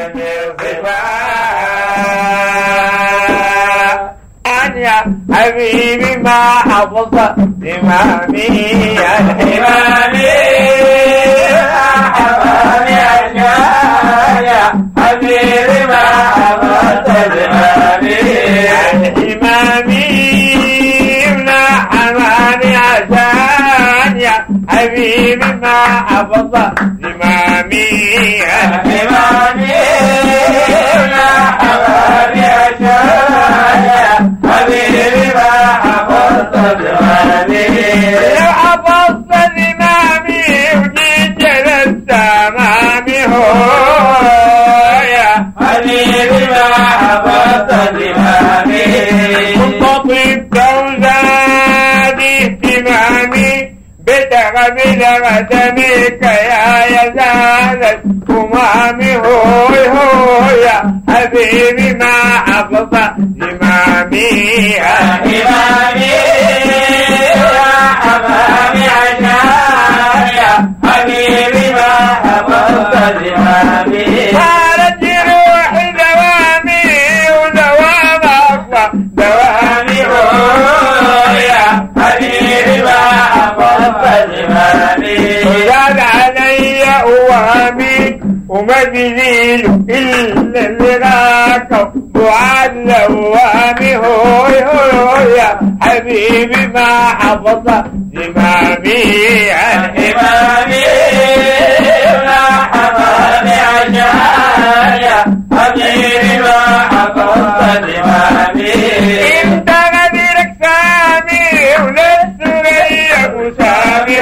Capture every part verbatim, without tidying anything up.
يا حبيبي ما حفظ إمامي الحمامي حمامي يا حبيبي ما حفظ إمامي الحمامي ابن حمامي عشان يا حبيبي ما حفظ إمامي الحمامي ابن حمامي عشان حبيبي ما حفظت زمامي لو حفظت زمامي وجيت جلست أمامي هو يا حبيبي ما حفظت زمامي كنت طيب وزادي اهتمامي بتغبل غدمك يا يزالت همامي هو هو يا حبيبي ما حفظت إمامي يا إمامي يا حمامي عشان يا حبيبي ما حفظت إمامي صارت روحي دوامي ودوام أقوى دوامي هو يا حبيبي ما حفظت إمامي وزاد علي أوامي وما بذيل إلا اللي راكب وعد لوامي هوي هوي يا حبيبي ما حفظ إمامي الإمامي ما حفظني عشان يا حبيبي ما حفظ إمامي انت غديرك سامي ولست ريك وسامي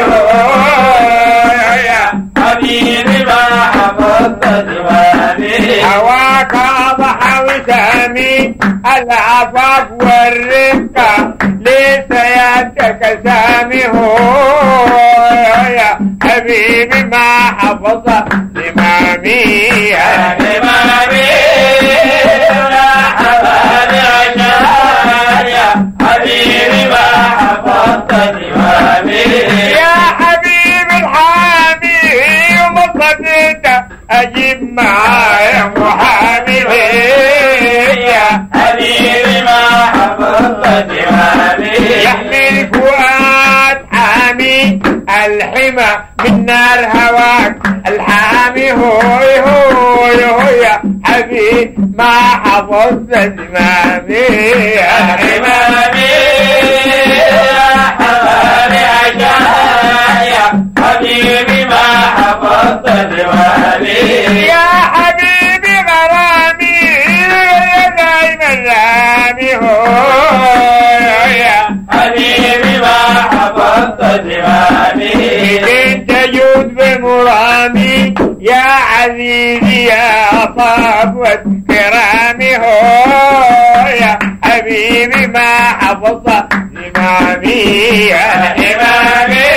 هوي يا حبيبي ما حفظت إمامي هواك أضحى وسامي العفاف والرفقة ليس يدك سامي هو يا حبيبي ما حفظ إمامي يا إمامي لا حباني عشان يا حبيبي ما حفظت إمامي يا حبيبي الحامي ومصدت أجيب معايا محامي يا حبيبي ما حفظت إمامي يحمي الفؤاد حامي الحمى من نار هواك الحامي هوي هوي هوي يا حبيبي ما حفظت إمامي يا إمامي يا حبيبي عشان يا حبيبي ما حفظت إمامي يا حبيبي غرامي يا دايما رامي هو يا حبيبي ما حفظت إمامي انت جود بمرامي يا عزيزي يا صفوة كرامي هو يا حبيبي ما حفظت إمامي يا إمامي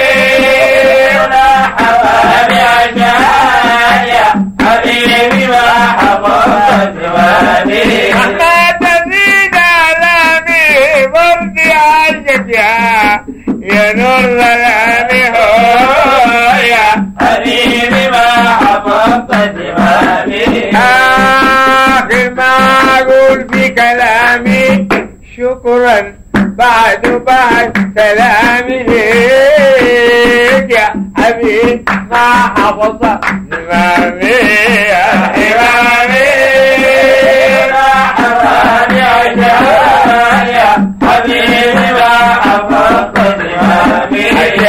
ولا حبابي عشان يا حبيبي ما حفظت إمامي أما تزيد علامي برضي عالجك يا يا نور ظلامي هو يا حبيبي ما حفظت إمامي آخر ما أقول في كلامي شكرا بعد بعد سلامي ليك يا حبيبي ما حفظ إمامي يا إمامي ما حفظني عشان يا حبيبي ما حفظت إمامي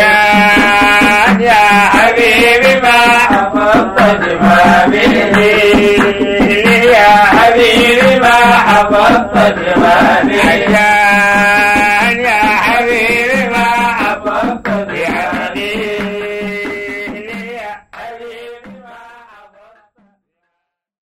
عشان يا حبيبي ما حفظت إمامي يا حبيبي ما حفظت إمامي